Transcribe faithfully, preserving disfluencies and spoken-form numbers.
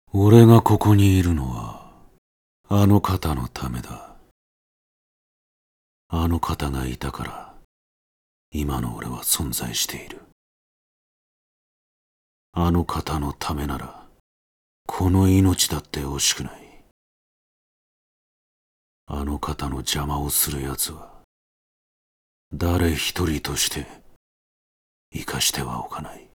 俺がここにいるのはあの方のためだ。あの方がいたから今の俺は存在している。あの方のためならこの命だって惜しくない。あの方の邪魔をする奴は誰一人として生かしてはおかない。